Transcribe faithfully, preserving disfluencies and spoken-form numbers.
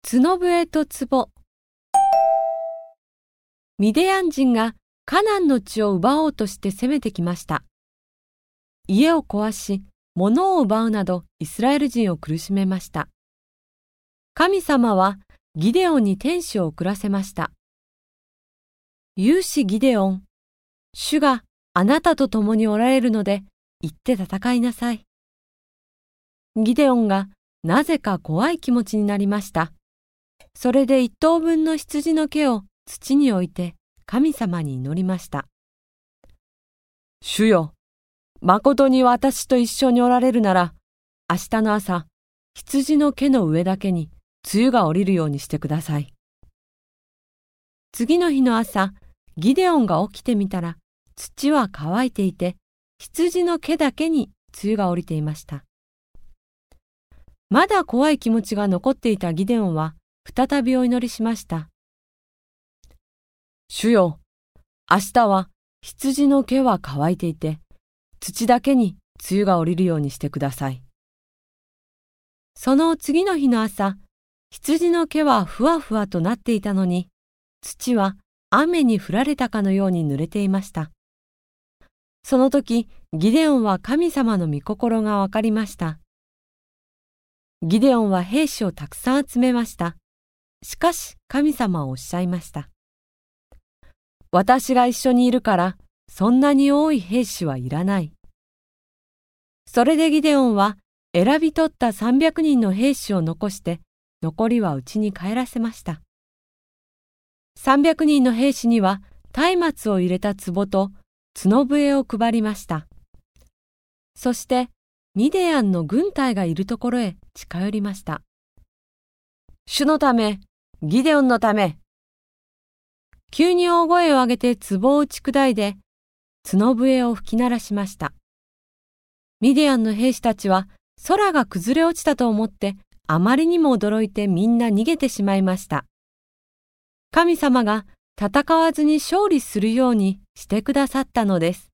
角笛と壺。ミディアン人がカナンの地を奪おうとして攻めてきました。家を壊し、物を奪うなどイスラエル人を苦しめました。神様はギデオンに天使を送らせました。勇士ギデオン、主があなたと共におられるので、行って戦いなさい。ギデオンがなぜか怖い気持ちになりました。それで一頭分の羊の毛を土に置いて神様に祈りました。主よ、まことに私と一緒におられるなら、明日の朝、羊の毛の上だけに露が降りるようにしてください。次の日の朝、ギデオンが起きてみたら、土は乾いていて、羊の毛だけに露が降りていました。まだ怖い気持ちが残っていたギデオンは、再びお祈りしました。主よ、明日は羊の毛は乾いていて、土だけに露が降りるようにしてください。その次の日の朝、羊の毛はふわふわとなっていたのに、土は雨に降られたかのように濡れていました。その時、ギデオンは神様の御心がわかりました。ギデオンは兵士をたくさん集めました。しかし神様はおっしゃいました。私が一緒にいるから、そんなに多い兵士はいらない。それでギデオンは選び取ったさんびゃくにんの兵士を残して、残りは家に帰らせました。さんびゃくにんの兵士には松明を入れた壺と角笛を配りました。そしてミディアンの軍隊がいるところへ近寄りました。主のため、ギデオンのため。急に大声を上げて壺を打ち砕いて、角笛を吹き鳴らしました。ミディアンの兵士たちは空が崩れ落ちたと思って、あまりにも驚いてみんな逃げてしまいました。神様が戦わずに勝利するようにしてくださったのです。